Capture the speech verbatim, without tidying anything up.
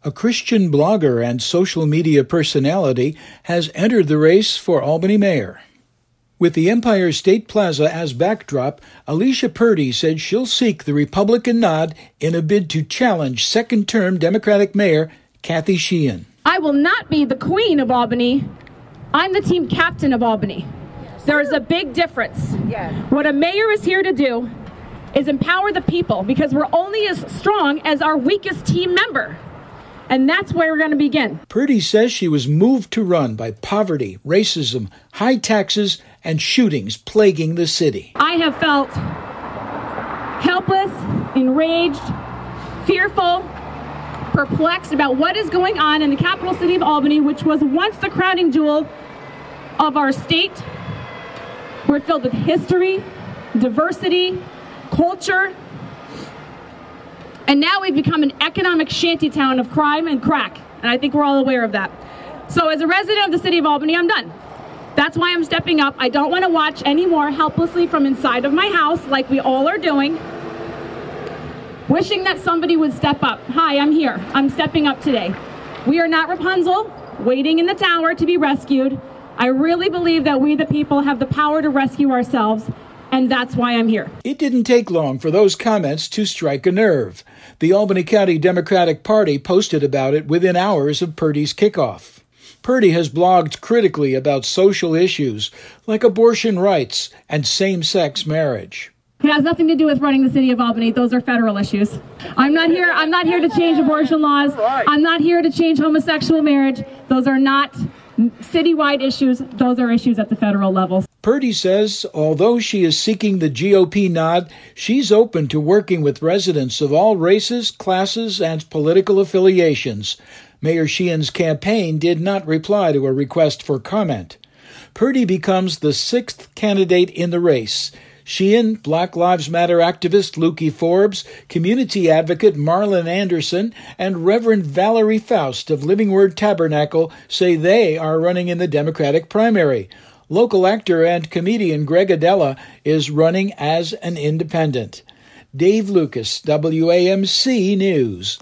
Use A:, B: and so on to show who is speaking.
A: A Christian blogger and social media personality has entered the race for Albany mayor. With the Empire State Plaza as backdrop, Alicia Purdy said she'll seek the Republican nod in a bid to challenge second-term Democratic Mayor Kathy Sheehan.
B: I will not be the queen of Albany. I'm the team captain of Albany. There is a big difference. Yeah. What a mayor is here to do is empower the people, because we're only as strong as our weakest team member. And that's where we're going to begin.
A: Purdy says she was moved to run by poverty, racism, high taxes, and shootings plaguing the city.
B: I have felt helpless, enraged, fearful, perplexed about what is going on in the capital city of Albany, which was once the crowning jewel of our state. We're filled with history, diversity, culture, and now we've become an economic shantytown of crime and crack, and I think we're all aware of that. So as a resident of the city of Albany, I'm done. That's why I'm stepping up. I don't want to watch anymore helplessly from inside of my house like we all are doing, wishing that somebody would step up. Hi, I'm here. I'm stepping up today. We are not Rapunzel, waiting in the tower to be rescued. I really believe that we, the people, have the power to rescue ourselves, and that's why I'm here.
A: It didn't take long for those comments to strike a nerve. The Albany County Democratic Party posted about it within hours of Purdy's kickoff. Purdy has blogged critically about social issues like abortion rights and same-sex marriage.
B: It has nothing to do with running the city of Albany. Those are federal issues. I'm not here. I'm not here to change abortion laws. I'm not here to change homosexual marriage. Those are not citywide issues. Those are issues at the federal level.
A: Purdy says although she is seeking the G O P nod, she's open to working with residents of all races, classes, and political affiliations. Mayor Sheehan's campaign did not reply to a request for comment. Purdy becomes the sixth candidate in the race. Sheehan, Black Lives Matter activist Lukey Forbes, community advocate Marlon Anderson, and Reverend Valerie Faust of Living Word Tabernacle say they are running in the Democratic primary. Local actor and comedian Greg Adela is running as an independent. Dave Lucas, W A M C News.